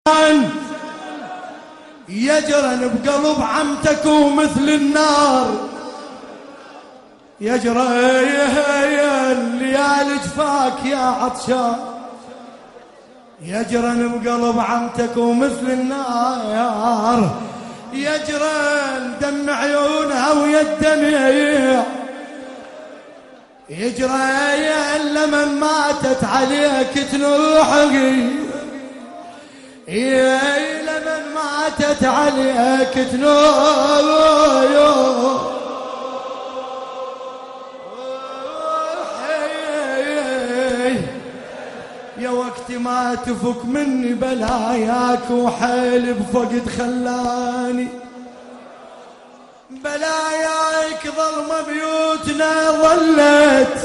يجرن بقلب عمتك ومثل النار يجرى الليالي جفاك يا عطشان يجرن بقلب عمتك ومثل النار يجرن دم عيونها ويا الدمع يجرى لمن ماتت عليك تنوحي لمن ماتت عليك تنوحي يا وقت ما تفك مني بلاياك وحيل بفقد خلاني بلاياك ظلمة بيوتنا ظلت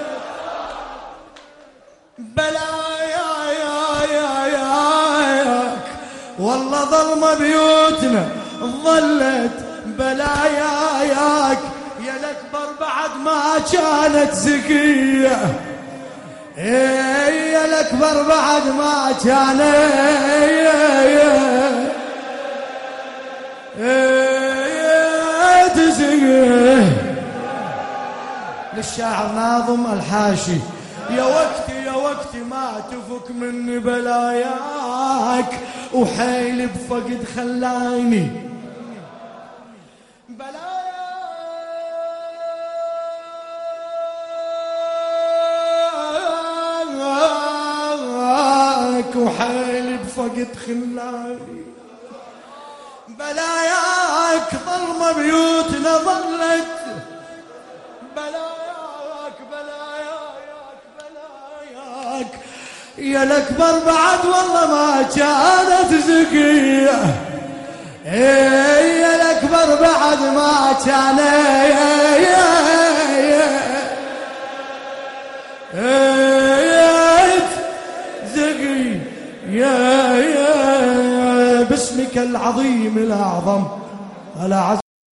بلاياك والله ظلمة بيوتنا ظلت بلاياك يا الأكبر بعد ما كانت زكية يا الأكبر بعد ما كانت للشاعر ناظم الحاشي يا وقتي ما تفك مني بلاياك وحيل بفقد خلاني بلاياك وحيل بفقد خلاني بلاياك ظلمة بيوتنا ظلت بلاياك يا الأكبر بعد والله ما كانت زكية يا الأكبر بعد ما كانت زكية باسمك العظيم الأعظم الأعز